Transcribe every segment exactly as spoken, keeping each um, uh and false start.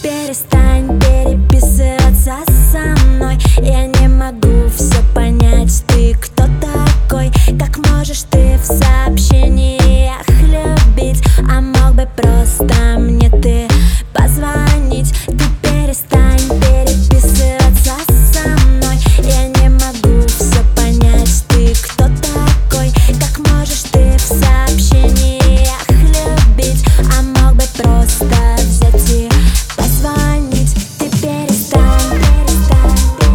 перестань переписываться со мной. Я не могу все понять, ты кто такой? Как можешь ты в сообщениях любить, а мог бы просто мне ты позвонить? Ты перестань переписываться со мной. Я не могу все понять, ты кто такой? Как можешь ты в сообщениях любить, а мог бы просто взять и позвонить? Ты перестань, перестань,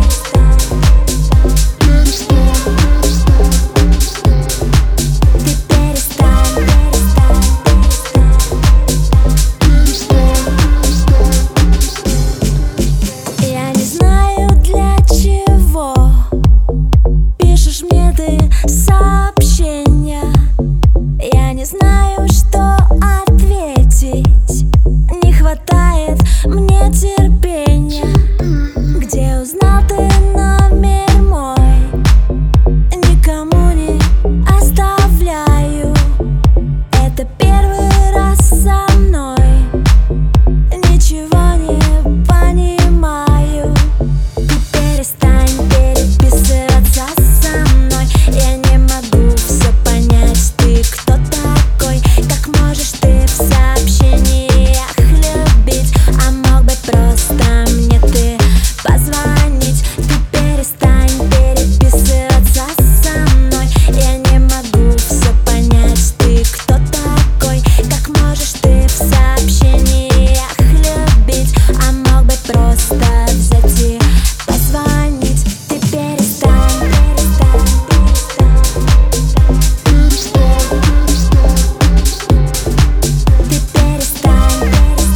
Ты перестань, перестань. Я не знаю, для чего пишешь мне ты сообщения. Я не знаю, что ответить. Не хватает мне терпения. Где узнал ты номер мой? Никому не оставляю. Это первый раз со мной. Ничего не понимаю. Ты перестань переписываться со мной. Я не могу все понять, ты кто такой? Как можешь ты в сообщениях любить, а мог бы просто мне ты позвонить? Ты перестань переписываться со мной. Я не могу все понять, ты кто такой? Как можешь ты в сообщениях любить, а мог бы просто взять и позвонить? Ты перестань, перестань, Ты перестань,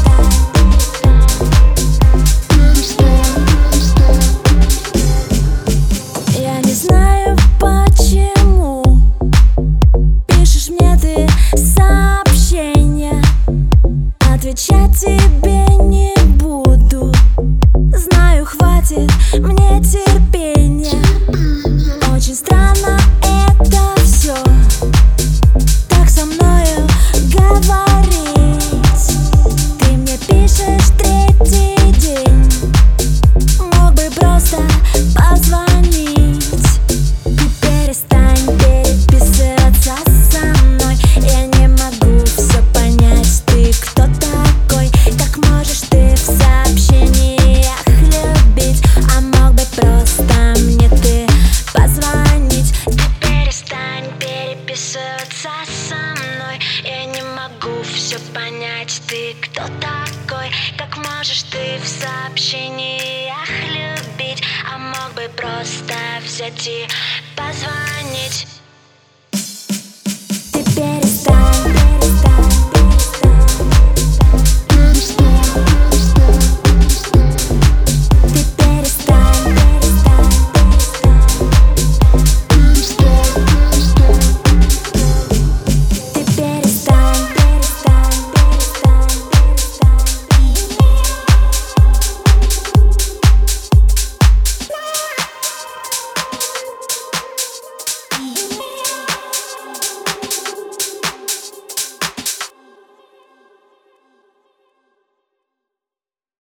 перестань. Я не знаю, почему пишешь мне ты сообщения. Отвечать тебе не буду. Знаю, хватит мне терпения. Очень странно это все, так со мною говорить. Ты мне пишешь третий день, мог бы просто позвонить. Ты перестань переписываться со мной. Я не могу все понять, ты кто такой? Как можешь ты в сообщениях любить, а мог бы просто мне ты позвонить? Ты перестань переписываться со мной. Я не могу все понять, ты кто такой? Как можешь ты в сообщениях любить, а мог бы просто взять и позвонить?